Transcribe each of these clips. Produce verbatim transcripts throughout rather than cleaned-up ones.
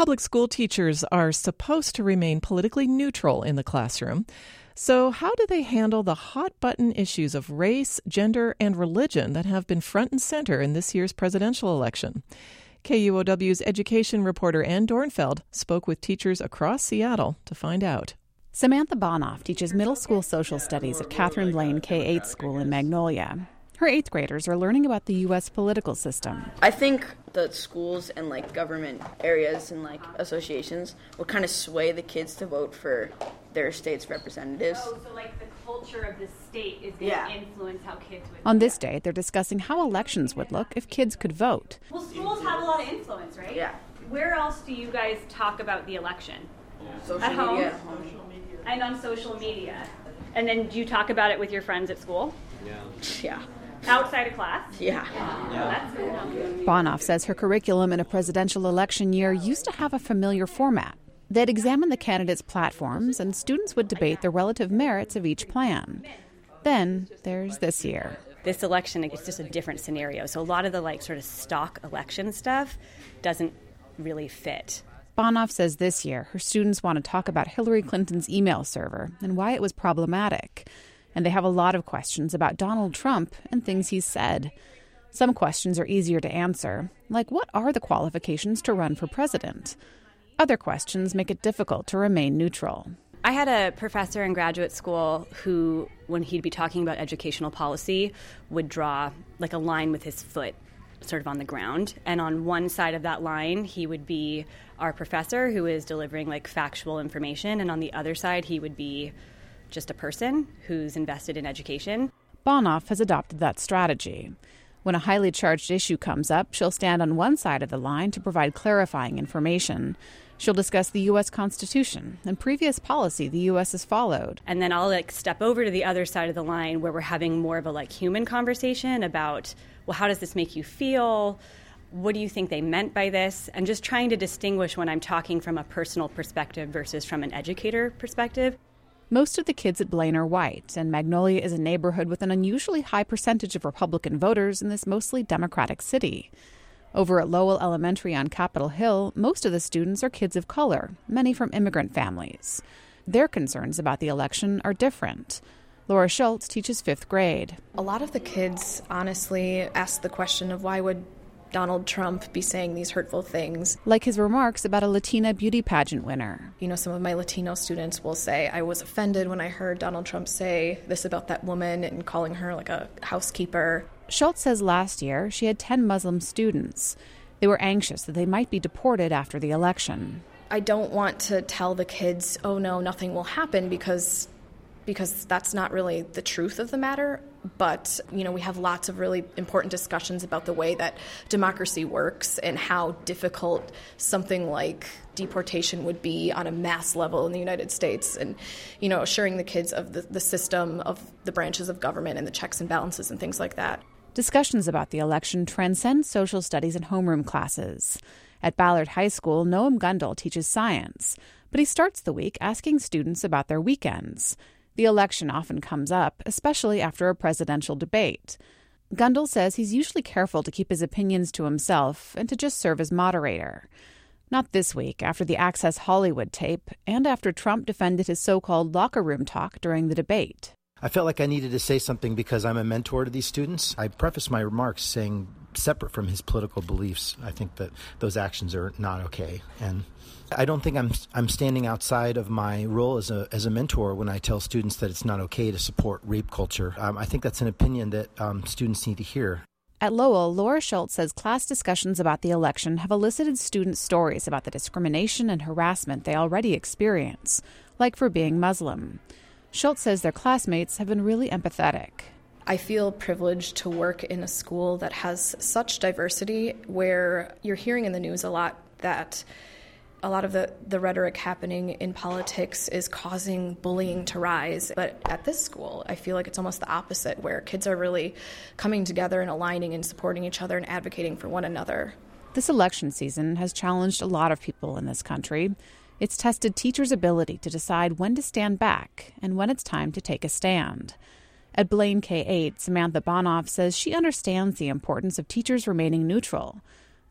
Public school teachers are supposed to remain politically neutral in the classroom. So how do they handle the hot-button issues of race, gender, and religion that have been front and center in this year's presidential election? K U O W's education reporter Ann Dornfeld spoke with teachers across Seattle to find out. Samantha Bonoff teaches middle school social studies at Catherine Blaine K eight school in Magnolia. Her eighth graders are learning about the U S political system. I think the schools and like government areas and like associations will kind of sway the kids to vote for their state's representatives. Oh, so like the culture of the state is going to Yeah. influence how kids would On this day, they're discussing how elections would look if kids could vote. Well, schools have a lot of influence, right? Yeah. Where else do you guys talk about the election? Social At home? media at home. And on social media. And then do you talk about it with your friends at school? Yeah. Outside of class? Yeah. Oh, that's cool. Bonoff says her curriculum in a presidential election year used to have a familiar format. They'd examine the candidates' platforms, and students would debate the relative merits of each plan. Then there's this year. This election is just a different scenario. So a lot of the like sort of stock election stuff doesn't really fit. Bonoff says this year her students want to talk about Hillary Clinton's email server and why it was problematic. And they have a lot of questions about Donald Trump and things he's said. Some questions are easier to answer, like what are the qualifications to run for president? Other questions make it difficult to remain neutral. I had a professor in graduate school who, when he'd be talking about educational policy, would draw like a line with his foot sort of on the ground. And on one side of that line, he would be our professor who is delivering like factual information. And on the other side, he would be just a person who's invested in education. Bonoff has adopted that strategy. When a highly charged issue comes up, she'll stand on one side of the line to provide clarifying information. She'll discuss the U S Constitution and previous policy the U S has followed. And then I'll like step over to the other side of the line where we're having more of a like human conversation about, well, how does this make you feel? What do you think they meant by this? And just trying to distinguish when I'm talking from a personal perspective versus from an educator perspective. Most of the kids at Blaine are white, and Magnolia is a neighborhood with an unusually high percentage of Republican voters in this mostly Democratic city. Over at Lowell Elementary on Capitol Hill, most of the students are kids of color, many from immigrant families. Their concerns about the election are different. Laura Schultz teaches fifth grade. A lot of the kids honestly ask the question of why would Donald Trump be saying these hurtful things. Like his remarks about a Latina beauty pageant winner. You know, some of my Latino students will say, I was offended when I heard Donald Trump say this about that woman and calling her like a housekeeper. Schultz says last year she had ten Muslim students. They were anxious that they might be deported after the election. I don't want to tell the kids, oh no, nothing will happen, because because that's not really the truth of the matter. But, you know, we have lots of really important discussions about the way that democracy works and how difficult something like deportation would be on a mass level in the United States. And, you know, assuring the kids of the, the system, of the branches of government and the checks and balances and things like that. Discussions about the election transcend social studies and homeroom classes. At Ballard High School, Noam Gundel teaches science, but he starts the week asking students about their weekends. The election often comes up, especially after a presidential debate. Gundel says he's usually careful to keep his opinions to himself and to just serve as moderator. Not this week, after the Access Hollywood tape, and after Trump defended his so-called locker room talk during the debate. I felt like I needed to say something because I'm a mentor to these students. I preface my remarks saying, separate from his political beliefs, I think that those actions are not okay. And I don't think I'm I'm standing outside of my role as a as a mentor when I tell students that it's not okay to support rape culture. Um, I think that's an opinion that um, students need to hear. At Lowell, Laura Schultz says class discussions about the election have elicited students' stories about the discrimination and harassment they already experience, like for being Muslim. Schultz says their classmates have been really empathetic. I feel privileged to work in a school that has such diversity, where you're hearing in the news a lot that a lot of the, the rhetoric happening in politics is causing bullying to rise. But at this school, I feel like it's almost the opposite, where kids are really coming together and aligning and supporting each other and advocating for one another. This election season has challenged a lot of people in this country. It's tested teachers' ability to decide when to stand back and when it's time to take a stand. At Blaine K eight, Samantha Bonoff says she understands the importance of teachers remaining neutral.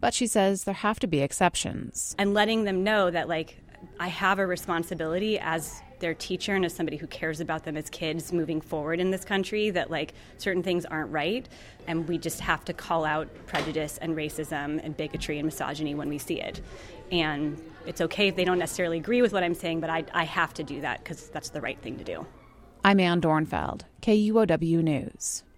But she says there have to be exceptions. And letting them know that, like, I have a responsibility as their teacher and as somebody who cares about them as kids moving forward in this country, that, like, certain things aren't right, and we just have to call out prejudice and racism and bigotry and misogyny when we see it. And it's okay if they don't necessarily agree with what I'm saying, but I, I have to do that because that's the right thing to do. I'm Ann Dornfeld, K U O W News.